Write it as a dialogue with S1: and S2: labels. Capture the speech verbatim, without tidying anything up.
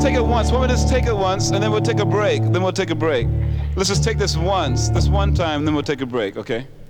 S1: take it once. Why don't we just take it once, and then we'll take a break. Then we'll take a break. Let's just take this once, this one time, then we'll take a break, okay?